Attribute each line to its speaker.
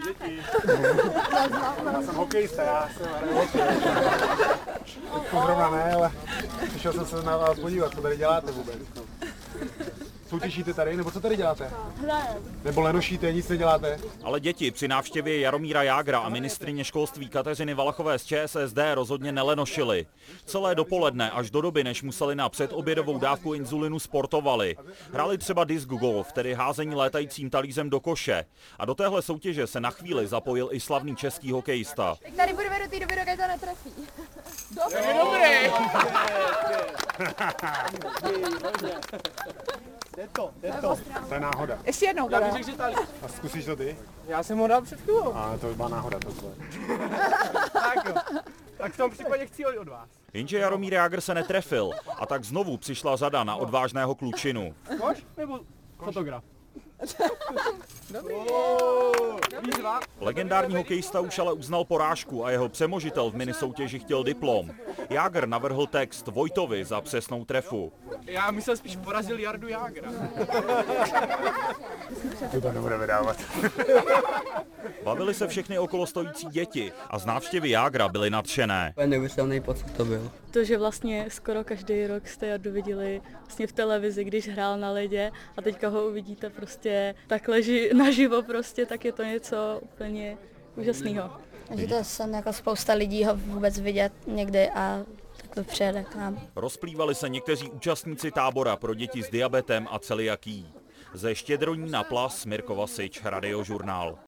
Speaker 1: děti. Já jsem hokejista, já jsem hraju hokej. Teďko zrovna ne, ale přišel jsem se na vás podívat, co tady děláte vůbec. Soutěžíte tady, nebo co tady děláte? Nebo lenošíte, nic neděláte?
Speaker 2: Ale děti při návštěvě Jaromíra Jágra a ministryně školství Kateřiny Valachové z ČSSD rozhodně nelenošily. Celé dopoledne až do doby, než museli na předobědovou dávku inzulinu, sportovali. Hráli třeba disc golf, tedy házení létajícím talířem do koše. A do téhle soutěže se na chvíli zapojil i slavný český hokejista.
Speaker 3: Tak tady budeme do té doby, dokud to netrefí.
Speaker 4: Dobrý! Jde to.
Speaker 1: To je náhoda.
Speaker 3: Ještě jednou,
Speaker 4: Já bych řekl, že tady.
Speaker 1: A zkusíš to ty?
Speaker 4: Já jsem ho dal před chvílou.
Speaker 1: A to byla náhoda, to tvoje.
Speaker 4: Tak jo. Tak v tom případě chci od vás.
Speaker 2: Jenže Jaromír Jágr se netrefil a tak znovu přišla řada na odvážného klučinu.
Speaker 4: Koš nebo fotograf? Výzva.
Speaker 2: Legendární hokejista už ale uznal porážku a jeho přemožitel v minisoutěži chtěl diplom. Jágr navrhl text Vojtovi za přesnou trefu.
Speaker 4: Já myslel spíš porazil Jardu Jágra.
Speaker 1: To nebude vydávat.
Speaker 2: Bavili se všechny okolostojící děti a z návštěvy Jágra byly nadšené.
Speaker 5: Neuvěřitelný pocit to byl.
Speaker 6: To, že vlastně skoro každý rok jste Jardu viděli vlastně v televizi, když hrál na ledě a teďka ho uvidíte prostě takhle naživo prostě, tak je to něco úplně úžasného.
Speaker 7: Že to jsem jako spousta lidí ho vůbec vidět někdy a takhle přijede k nám.
Speaker 2: Rozplývali se někteří účastníci tábora pro děti s diabetem a celiakií. Ze Štědroní na Plas Mirko Vasič, Radiožurnál.